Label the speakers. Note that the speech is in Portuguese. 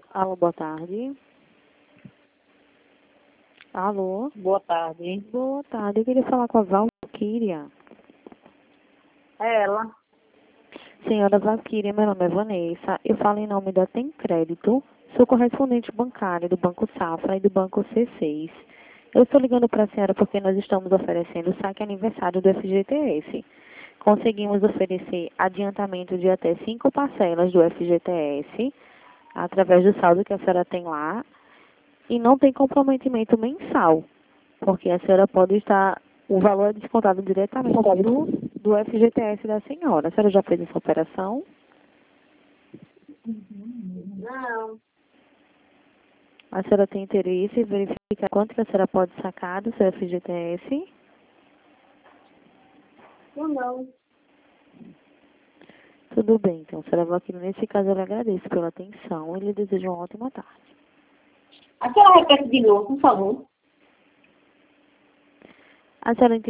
Speaker 1: Alô, boa tarde. Alô?
Speaker 2: Boa tarde.
Speaker 1: Boa tarde. Eu queria falar com a Valquíria.
Speaker 2: É ela.
Speaker 1: Senhora Valquíria, meu nome é Vanessa. Eu falo em nome da Tem Crédito. Sou correspondente bancária do Banco Safra e do Banco C6. Eu estou ligando para a senhora porque nós estamos oferecendo o saque aniversário do FGTS. Conseguimos oferecer adiantamento de até 5 parcelas do FGTS, através do saldo que a senhora tem lá, e não tem comprometimento mensal, porque a senhora pode estar, o valor é descontado diretamente do FGTS da senhora. A senhora já fez essa operação?
Speaker 2: Não.
Speaker 1: A senhora tem interesse em verificar quanto que a senhora pode sacar do seu FGTS?
Speaker 2: Não.
Speaker 1: Tudo bem, então, senhora Valquíria, nesse caso eu lhe agradeço pela atenção e lhe desejo uma ótima tarde.
Speaker 2: A senhora repete de novo, por favor.
Speaker 1: A senhora